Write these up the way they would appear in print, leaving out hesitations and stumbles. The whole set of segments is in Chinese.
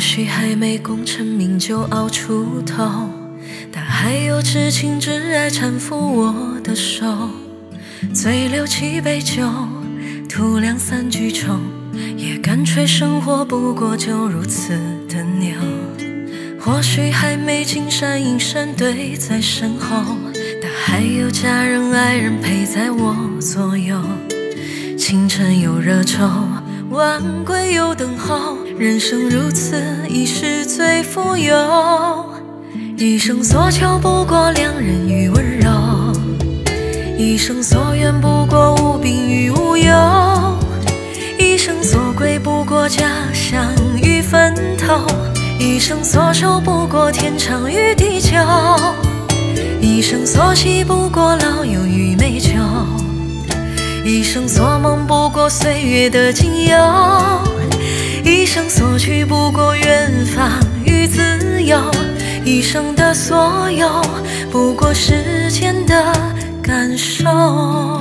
许还没功成名就熬出头，但还有至情至爱搀扶我的手。醉六七杯酒，吐两三句愁，也干脆生活不过就如此的牛。或许还没金山银山堆在身后，但还有家人爱人陪在我左右。清晨有热愁，晚归有等候，人生如此，已是最富有。一生所求不过良人与温柔，一生所愿不过无病与无忧，一生所归不过家乡与坟头，一生所守不过天长与地久，一生所喜不过老友与美酒，一生所梦不过岁月的仅有，一生所取不过远方与自由，一生的所有不过时间的感受。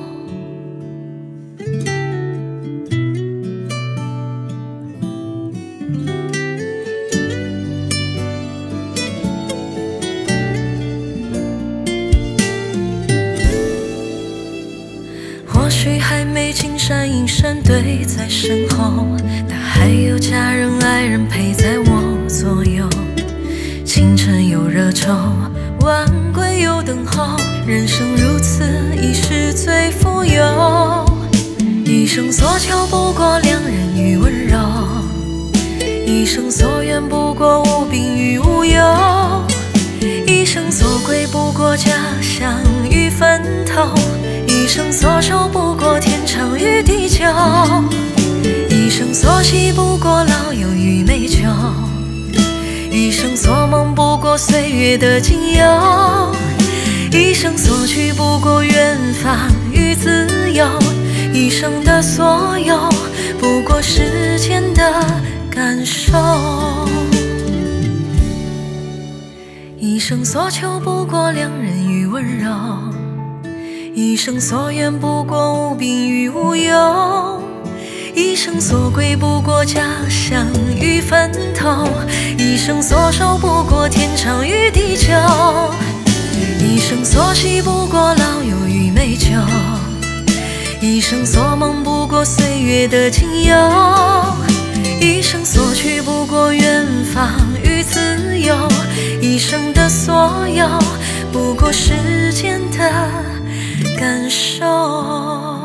或许还没金山银山堆在身后，但还有家人爱人陪在我左右。清晨有热愁，晚归有等候，人生如此，已是最富有。一生所求不过良人与温柔，一生所愿不过无病与无忧，一生所归不过家乡与坟头，一生所守不过天长与地久，一生所喜不过老友与美酒，一生所梦不过岁月的仅有，一生所取不过远方与自由，一生的所有不过时间的感受。一生所求不过良人与温柔，一生所愿不过无病与无忧，一生所归不过家乡与坟头，一生所守不过天长与地久，一生所喜不过老友与美酒，一生所梦不过岁月的仅有，一生所取不过远方与自由，一生的所有不过时间的感受。